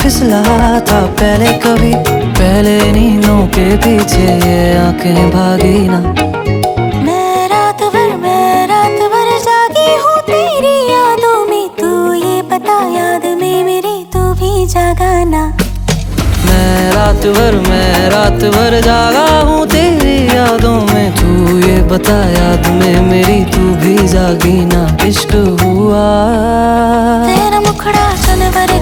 फिसला था पहले कभी, पहले नींदों के पीछे ये आंखें भागी ना। मैं रात भर जागी हूँ तेरी यादों में, तू ये बता याद में मेरी तू भी जागा ना। मैं रात भर जागा हूँ तेरी यादों में, तू ये बता याद में मेरी तू भी जागी ना। इश्क हुआ तेरा मुखड़ा चनवरे